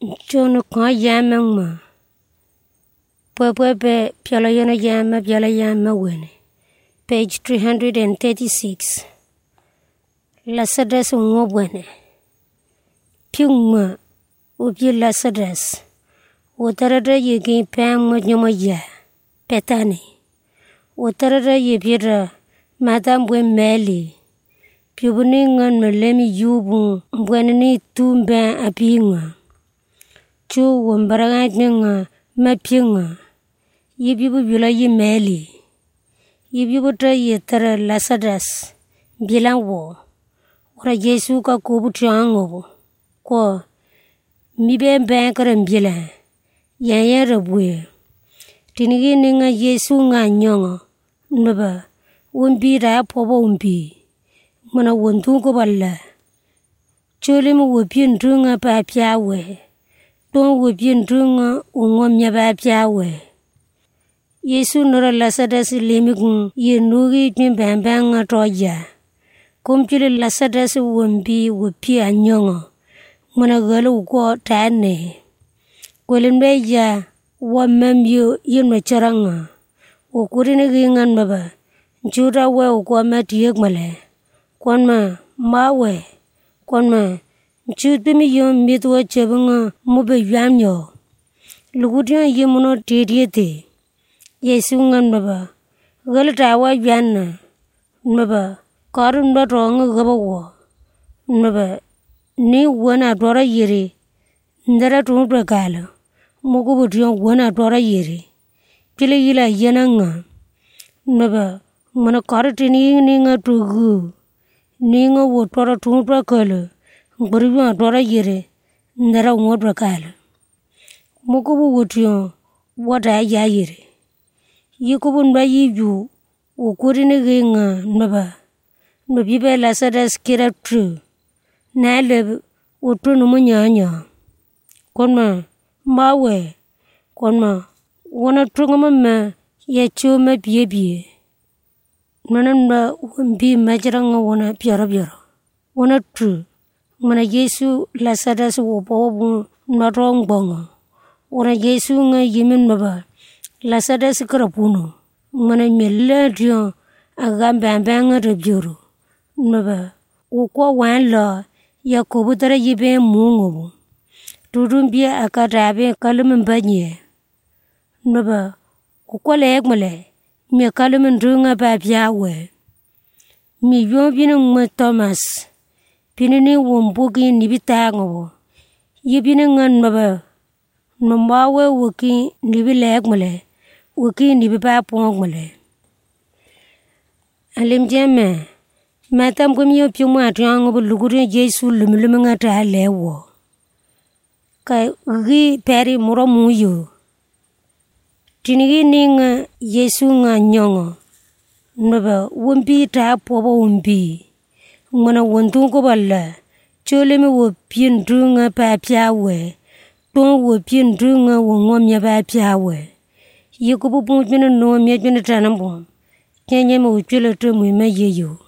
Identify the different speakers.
Speaker 1: John ko yamang ma. Pwepwepe piala yama wene. Page 336. Lasadas ngobwene. Pyungma ubi lasadas. Utarada yegi pang nyomaya. Petani. Utarada yebira madam bwe meli. Pyubuningan melemi yubu mbweneni tumba apinga. Chu wambaranga mapinga. Yibibu bula yimeli. Yibibu tra yetara lasadas. Bilanwo. Ora Yesu ka kubu triango. Ko mibe bankara mbila. Yaya rabwe. Tinigi ninga Yesu nga nyonga. Naba. Wumbi raya pobo umbi. Mana wuntungo bala. Cholimu wupin drunga pa piawe. Don wupin drunga ungomnya pa piawe. Yesu nora lasadas limigung yenugi jimbambanga toya. Kumpili lasadas wumbi wupi anyonga. Mana galu uko tane. Kulimbeja wamamyo yinmacharanga. Ukurini gingan baba. Njura we uko matiyek male. Kwanma mawe. Kwanma njutbimi yom mitwa chabunga mube yamyo. Lugutian yemuno tediyete. Yesu ngan baba. Galatawa yana. Baba. Karun ba ronga gabawo. Baba. Ni wana dora yere. Ndara tumpra kala. Mugubu diyon wana dora yere. Pila yila yananga. Baba. Mana karatini nga tugu. Ninga wotora tumpra kala. Nguriwa dora yere. Ndara ngodra kala. Mugubu wutiyon. Wada ya yere. Yikubu mba yiju. Ukurini ginga. Baba. Mbibe lasadas kira tru. Naleb utru numunyanya. Konma mawe. Konma wana trungama ma ya chuma biye. Manamba wumbi majranga wana biara. Wana tru. Mana Yesu lasadas wopo narong bonga. Wana Yesu nga yimin baba. Lasadas karapuno. Mana mele diyo agambambanga rabioro. Naba, ukwa wanla ya kubutara yibe mungu. Turumbia akadabe kalummbanye. Naba, ukwa legmale, mi kalumndrunga babyawe. Mi yobina mwa Thomas. Pinini wumbuki nibitango. Yibina ngan baba. Mamawe wuki nibi legmale. Wuki nibi babongmale. Alimjeme. Matam kumyo pyuma triango bulugure Yesu lumulunga ta lewo. Kai gi peri muro muyo. Tinigi ninga Yesu nga nyongo. Naba wumbi ta pobo wumbi. Ngana wuntungo bala. Cholemi wupin drunga pa piawe. Don wupin drunga wungomya pa piawe. Yikubu punjina no mya jina tanambo. Kenyeme uchile tu mwime yeyo.